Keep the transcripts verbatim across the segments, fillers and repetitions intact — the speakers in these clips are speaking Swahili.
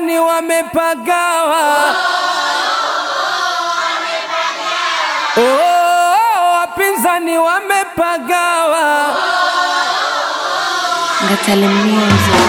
wapinzani wamepagawa. Oh, wapinzani wamepagawa. Ngatale Music.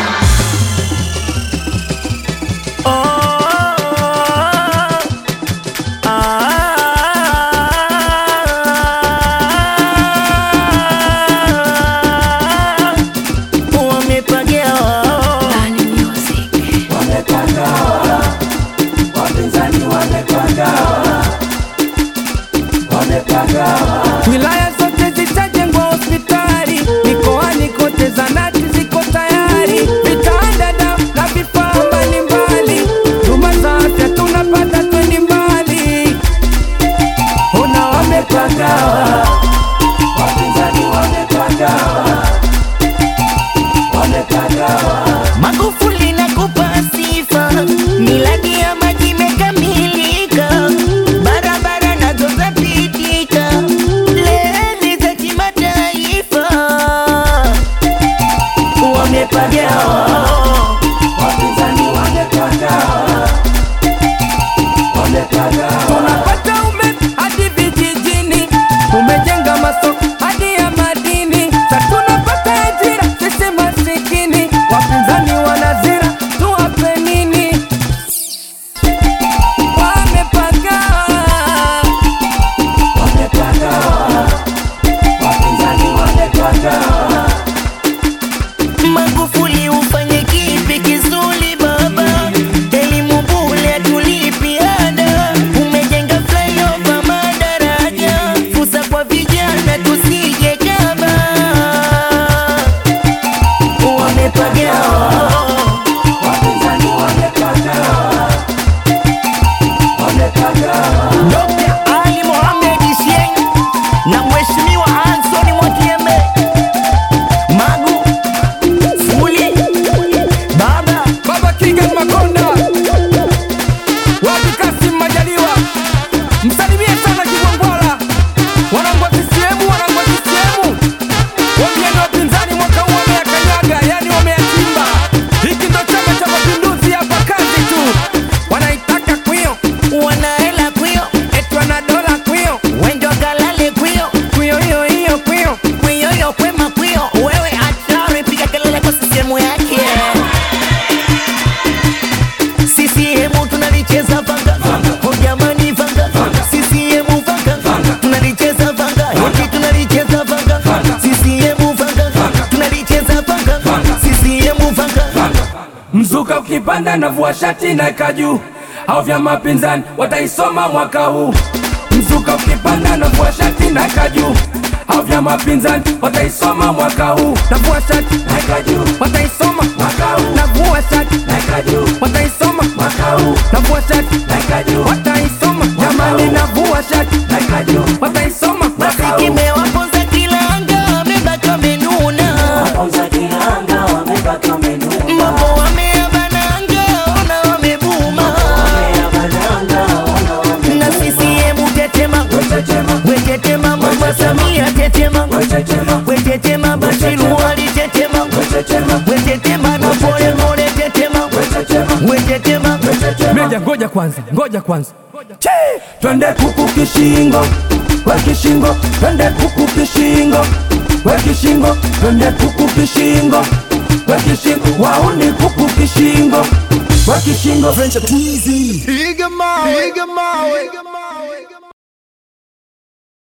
Wilaya zote zitajengwa hospitali, mikoani kote zahanati ziko tayari, vitanda na vifaa mbalimbali, huduma za afya tunapata twendi mbali. Ona wamepagawa, wapinzani wamepagawa, wamepagawa. Magufuli nakupa sifa, miradi ya maji imekamilika, barabara nazo zapitika, reli za kimataifa. Wamepagawa, Wapinzani wamepagawa, wamepagawa. Tunapata umeme hadi vijijini, umejenga masoko hadi ya madini, sa tunapata ajira sisi masikini. Wapinzani wanazira tuwape nini? Wamepagawa, wamepagawa. Wapinzani wamepagawa. Magufuli ufanye kipi kizuri baba, elimu bure atulipi ada, umejenga flyover madaraja, fursa kwa vijana tusije kaba. Wamepagawa, Wapinzani wamepagawa, wamepagawa. Dokta Ali Mohamed Shein na Mheshimiwa Anthony Mwakyembe. Magu Fuli baba Baba Kigan Makonda, Wapi Kasim Majaliwa, msalimie sana Kigwangwala, wanangu wa C C M, wanangu wa C C M. Wambieni wapinzani mwaka huu wameyakanyaga, yani wameyachimba. Hiki ndo Chama cha Mapinduzi, hapa kazi tu. Wanaitaka kwio, wanaela kwio, eti wana dola kwio, wendo kalale kwio, kwio hiyo hiyo kwio. kwio yo kwema kwio. Wewe hatari, piga kelele kwa sisemu yake. C C M tunalicheza vanga, oh jamani vanga, C C M vanga, tunalicheza vanga, hiki tunalicheza vanga, C C M vanga, tunalicheza vanga, C C M vanga. Mzuka ukipanda na vua shati na kaju, au vya mapinzani wataisoma mwaka huu. Mzuka ukipanda na vua shati na kaju, au vya mapinzani wataisoma mwaka huu. Na vua shati na kaju, wataisoma mwaka huu. Na vua shati na kaju, wataisoma mwaka huu. Na vua shati na kaju, wataisoma jamani. Na vua shati na kaju, wataisoma mwaka huu. Kimewaponza kilanga, wamebaki wamenuna, mambo wameyabananga, ona wamebuma. Na C C M tetema, wetetema, mama Samia tetema, wetetema, Bashiru Ali tetema, wetetema, na pole pole tetema, wetetema. Meja ngoja kwanza, ngoja kwanza. Che! Twende kuku kishingo, we kishingo, twende kuku kishingo, we kishingo, twende kuku kishingo, we kishingo, wauni kuku kishingo, we kishingo. Piga mawe, piga mawe.